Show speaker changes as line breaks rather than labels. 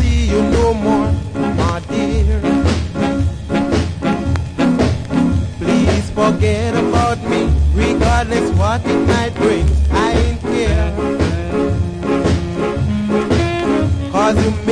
see you no more, my dear. Please forget about me, regardless what it might bring. I ain't care. 'Cause you